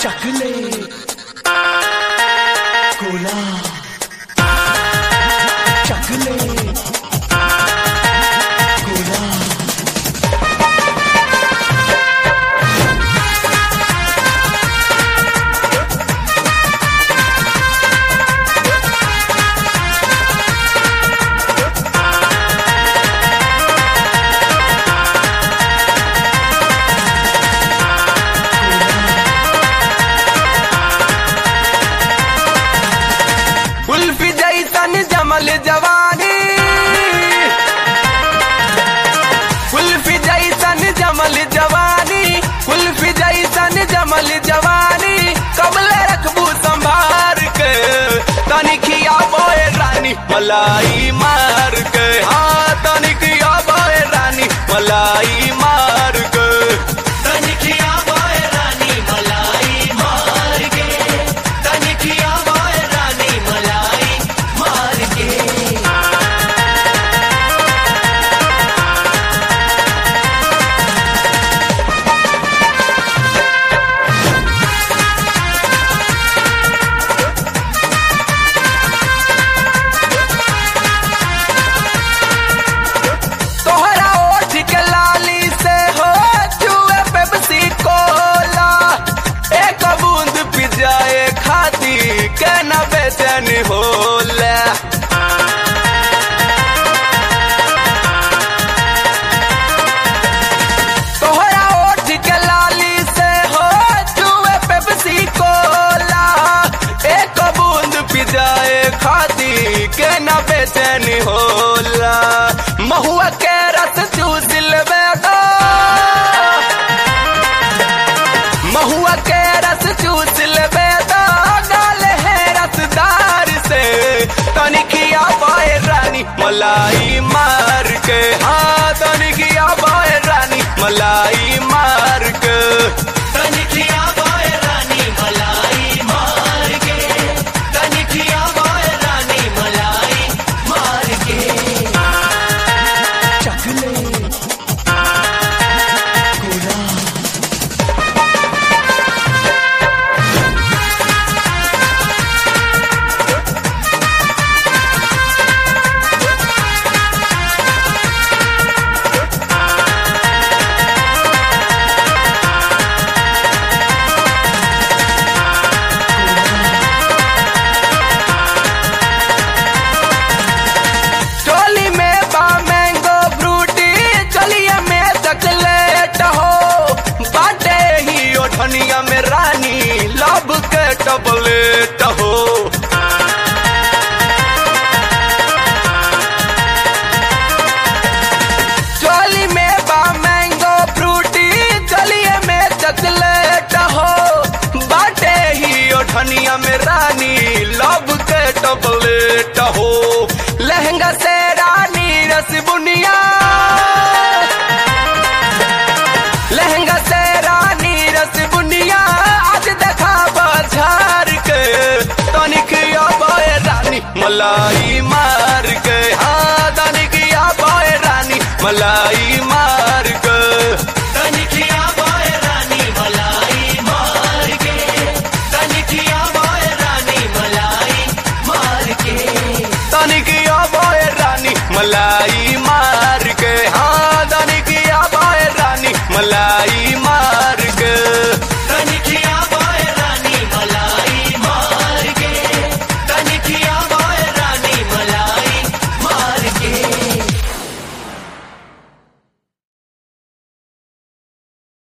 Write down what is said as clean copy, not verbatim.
चकले कोला चकले कोला कुल्फी जैसन जमल जवानी कुल्फी जैसन जमल जवानी कुल्फी जैसन जमल जवानी कबले रखबू संभार के तनिखिया बोए रानी मलाई मार के हाँ तनिखिया बोए रानी मलाई मार के तनिखिया बोए रानी मलाई मार के तनिखिया बोए रानी मलाई मार के तोहरा ओठ के लाली से हो जुए पेप्सी कोला एक बूंद पी जाए खाती के न बेचैन होला तोहरा ओठ के लाली से हो जुए पेप्सी कोला एक बूंद पी जाए खाती के न बेचैन होला महुआ के रस चूस लेबेगा महुआ के रस चूस लेबेगा गाल है रसदार से तनिखिया पाए रानी मलाई मार के हाँ तनिखिया पाए रानी मलाई मार के तनिखिया पाए रानी मलाई मार के तनिखिया पाए रानी मलाई मार के चकले कोला टोली में बा मैंगो फ्रूटी चलिए में चकलेट हो बाटे ही ओठनिया में रानी लब के टबलेट हो टोली में बा मैंगो फ्रूटी चलिए में चकलेट हो बाटे ही ओठनिया में रानी लब के टबलेट हो लहंगा से रानी रस बुनिया लहंगा से रानी रस बुनिया आज देखा बाजार के तनिखिया बोए रानी मलाई